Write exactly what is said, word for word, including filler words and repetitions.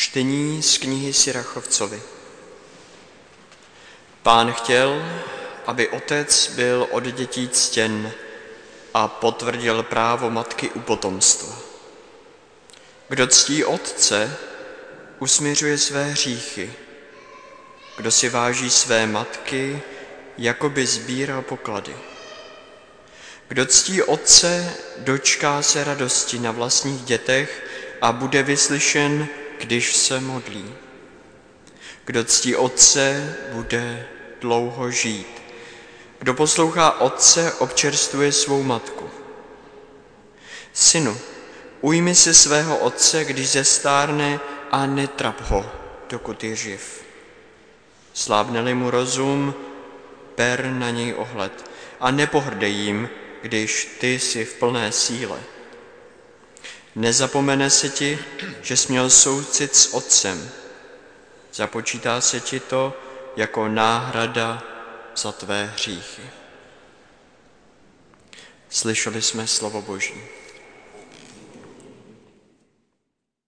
Čtení z knihy Sirachovcovi. Pán chtěl, aby otec byl od dětí ctěn a potvrdil právo matky u potomstva. Kdo ctí otce, usmiřuje své hříchy. Kdo si váží své matky, jako by sbíral poklady. Kdo ctí otce, dočká se radosti na vlastních dětech a bude vyslyšen, když se modlí. Kdo ctí otce, bude dlouho žít. Kdo poslouchá otce, občerstvuje svou matku. Synu, ujmi se svého otce, když zestárne, a netrap ho, dokud je živ. Slábne-li mu rozum, ber na něj ohled a nepohrdej jim, když ty jsi v plné síle. Nezapomene se ti, že jsi měl soucit s otcem. Započítá se ti to jako náhrada za tvé hříchy. Slyšeli jsme slovo Boží.